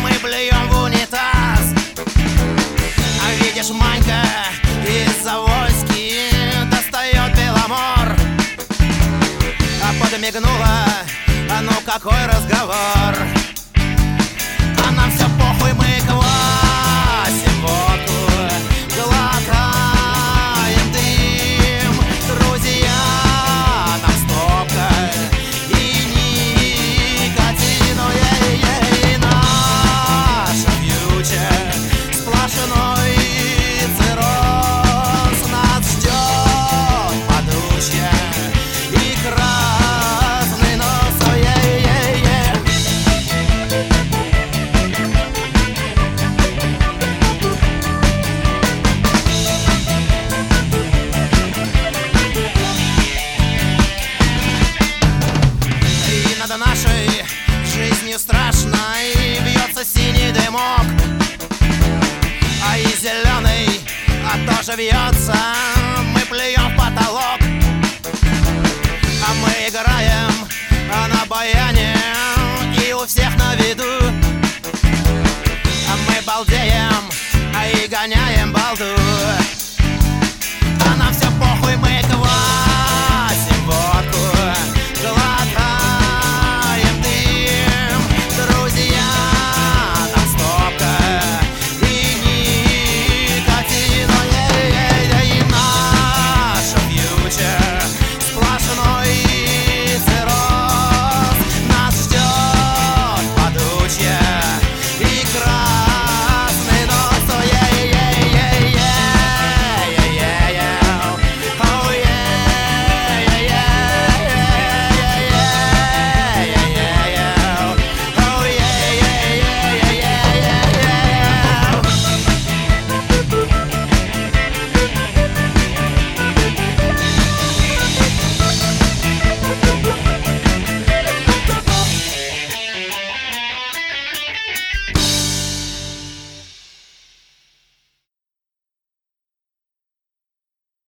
мы блюем в унитаз. А видишь, Манька из Завойски достает Беломор. А подмигнула, а ну какой разговор. А нам все похуй, мы квасим водку, глотаем дым. Друзья, нам стопка и никотину. И наша фьючер сплошной цирроз. Нас ждет подучье и красный нос. Над нашей жизнью страшной вьется синий дымок, а и зеленый тоже вьется.